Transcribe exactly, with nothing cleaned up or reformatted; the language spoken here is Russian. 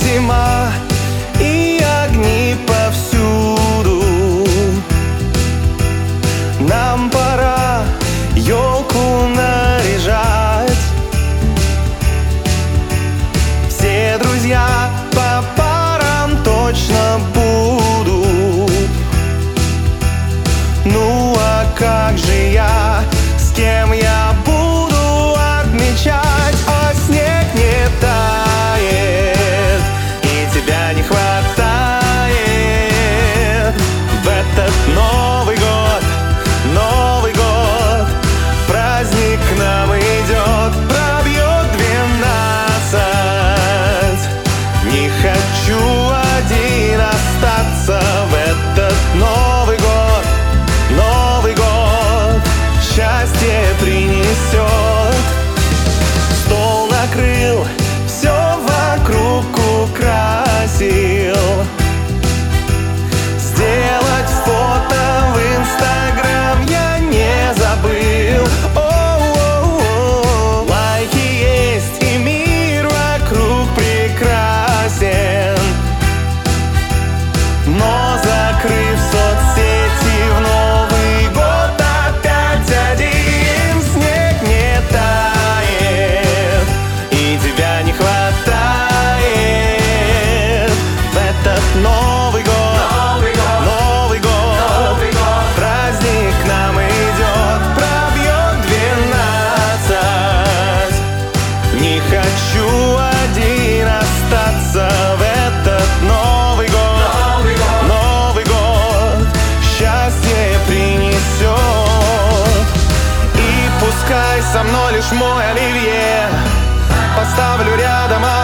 зима, и огни повсюду. Нам пора елку наряжать. Все друзья по парам точно будут. Ну а как же я, с кем я буду отмечать? А снег не тает, и тебя не хватает. В этот Новый год, Новый год, праздник к нам идет, пробьет двенадцать. Не хочу один остаться в этот Новый год, Новый год счастье принесет. Стол накрыл, все вокруг украсил. Сделать фото в Инстаграм я не забыл. О-о-о, лайки есть, и мир вокруг прекрасен. Но закрыв соцсети в Новый год опять один, снег не тает, и тебя не хватает. В этот Новый год, Новый год, Новый год, Новый год, праздник к нам идет, пробьет двенадцать. Не хочу один остаться в этот Новый год, Новый год, Новый год счастье принесет. И пускай со мной лишь мой оливье, поставлю рядом